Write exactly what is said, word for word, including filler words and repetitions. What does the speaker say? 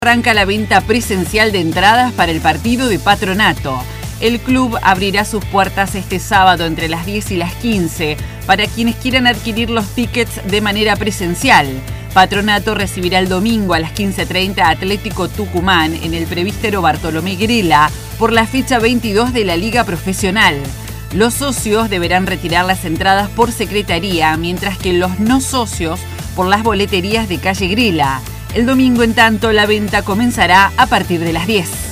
Arranca la venta presencial de entradas para el partido de Patronato. El club abrirá sus puertas este sábado entre las diez y las quince para quienes quieran adquirir los tickets de manera presencial. Patronato recibirá el domingo a las quince treinta a Atlético Tucumán en el Presbítero Bartolomé Grela por la fecha veintidós de la Liga Profesional. Los socios deberán retirar las entradas por secretaría, mientras que los no socios por las boleterías de calle Grela. El domingo, en tanto, la venta comenzará a partir de las diez.